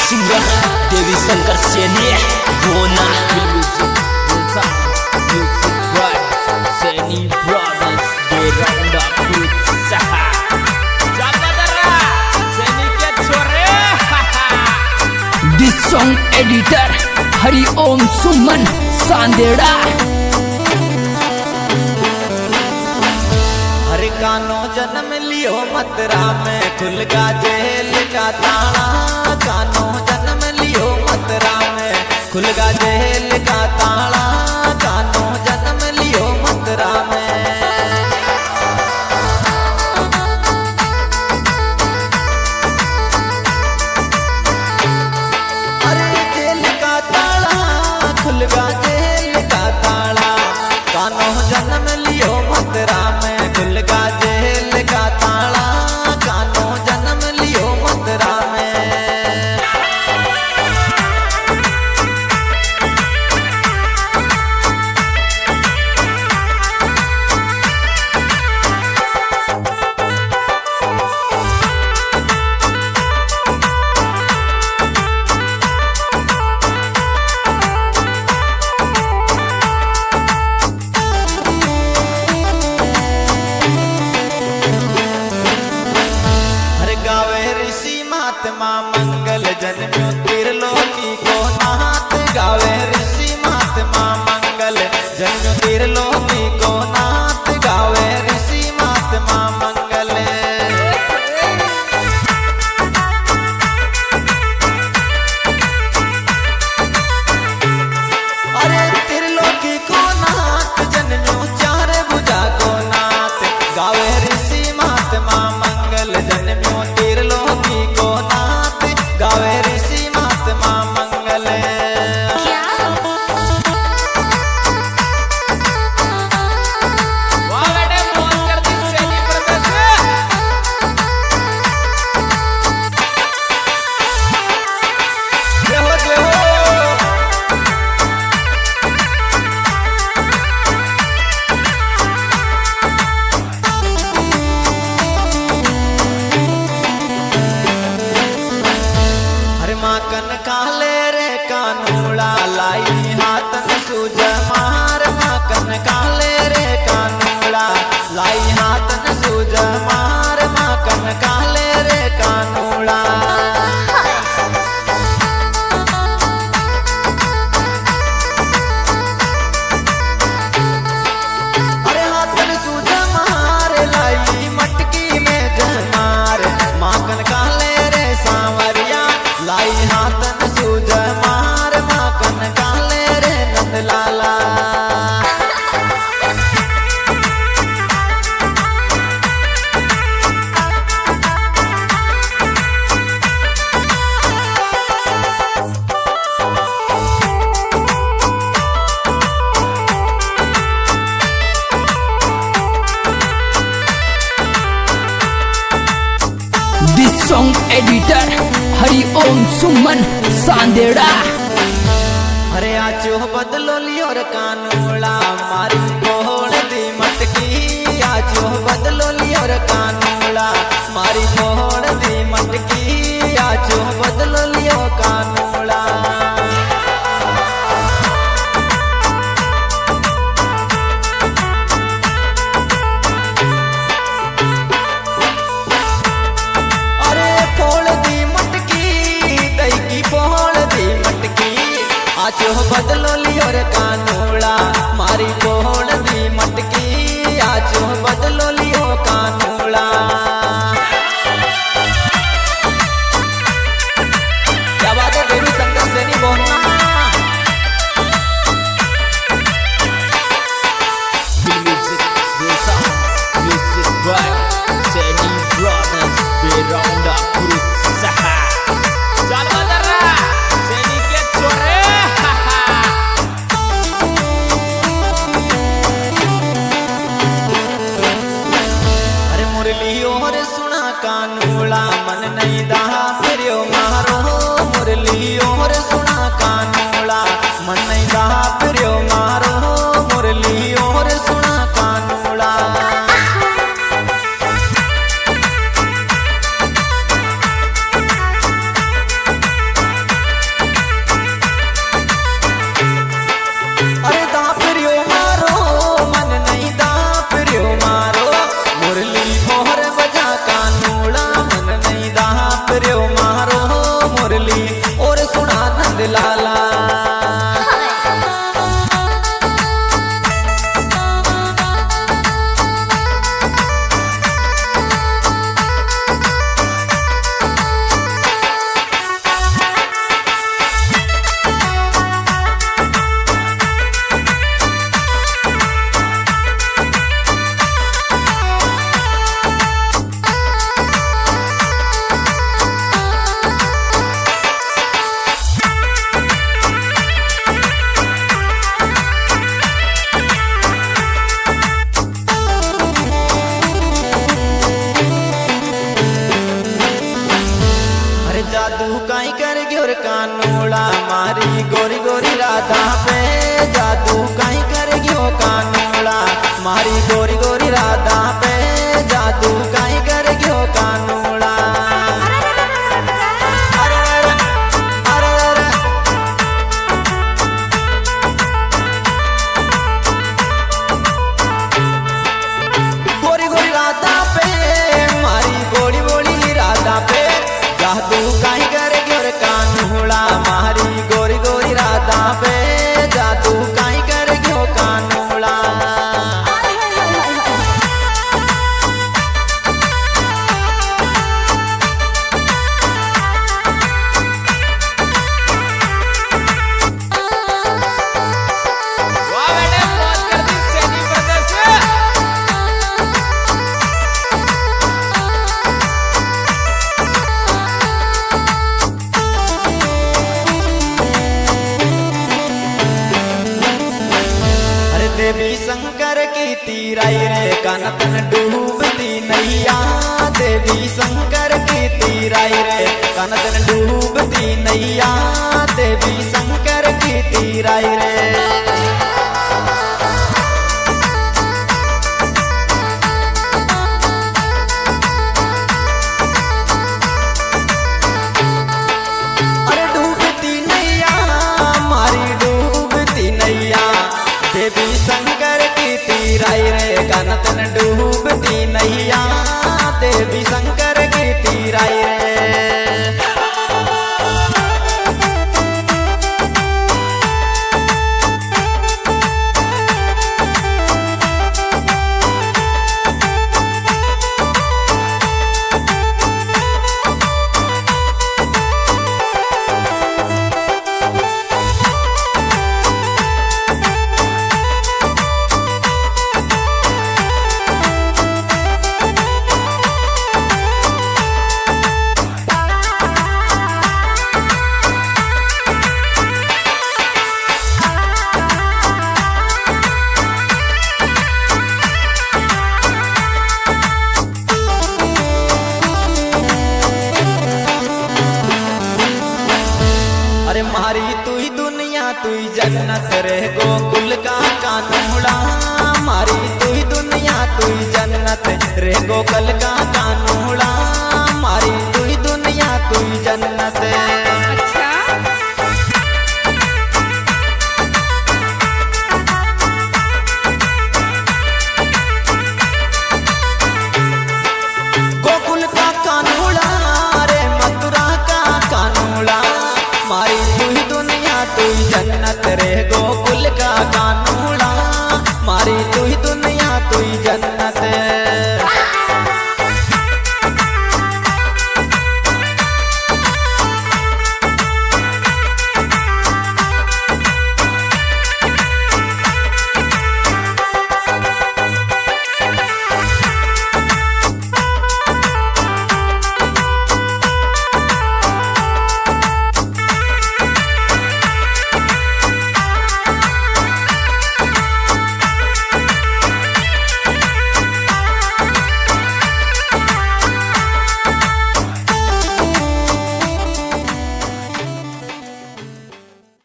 Singer देवी शंकर सैनी गोना Saini brothers दे round up सहा जाबदरा सैनी के छोरे दिस सॉन्ग एडिटर हरि ओम सुमन सांदेड़ा। हरि कानो जन्म लियो मतरा में खुल गा जेल का ताला। कानो जन्म लियो मतरा में खुल गा जेल का ताला। कानो जन्म लियो मतरा में अरे जेल का ताला खुल गा जेल का ताला। कानो जन्म लियो मतरा में खुल गा जेल का ताला। कानो जन्म लियो मतरा में महात्मा मंगल जन्म्यो त्रिलोकी को नाथ। गावे ऋषि महात्मा मंगल जन्म्यो त्रिलोकी को नाथ। गावे ऋषि महात्मा मंगल अरे त्रिलोकी को नाथ जन्म्यो चार भुजा को नाथ। गावे ऋषि महात्मा मंगल जन्म्यो त्रिलोकी को नाथ। गावे ऋषि महात्मा मंगल कन काले रे कानूड़ा लाई हाथन सूज मार। माकन काले रे कानूड़ा लाई हाथन सूज मार। माकन काले रे कानूड़ा अरे हाथन सूज मार लाई मटकी में जमार। माकन काले रे सांवरिया लाई हाथन सूज मार। माकन काले रे Nandlala this song editor Hari Om Suman सांदेड़ा। अरे आचो बदलो लियो रे कानूड़ा मारी कोहड़ दी मटकी। आचो बदलो लियो रे कानूड़ा मारी कोहड़ दी मटकी। आचो बदलो लियो कानूड़ा अरे फोड़ दी मटकी दही की फोड़ दी मटकी। आचो बदलो लियो रे कानूड़ा मारी कोहड़ दी मटकी। आचो बदलो लियो कानूड़ा क्या बात है देवी शंकर सैनी बोलना। म्यूजिक बाय सैनी ब्रदर्स दे राउंड अप सहा जाबदरा सैनी के छोरे अरे मुरली और सुना कानूड़ा मन नहीं दहा फिर मारो। मुरली और सुना कानूड़ा मन नहीं दहा फिर मारो। मुरली और सुना कानूड़ा जादू काई कर ग्योर कानूड़ा मारी गोरी गोरी राधा पे जादू काई कर ग्यो कानूड़ा मारी गोरी गोरी राधा पे जादू काई कर ग्यो कानूड़ा जादू काई कर ग्योर कानूड़ा मारी गोरी गोरी राधा पे जादू काई कर ग्यो कानूड़ा देवी शंकर की तीराई रे कानतन डूबती नैया देवी शंकर की तीराई रे कानतन डूबती नैया देवी शंकर की तीराई रे देवी शंकर की तीराई रे कानतन डूबती नैया देवी शंकर की तीराई रे मारी तू ही दुनिया तू ही जन्नत रे गोकुल का कानूड़ा मारी तू ही दुनिया तू ही जन्नत रे गोकुल का कानूड़ा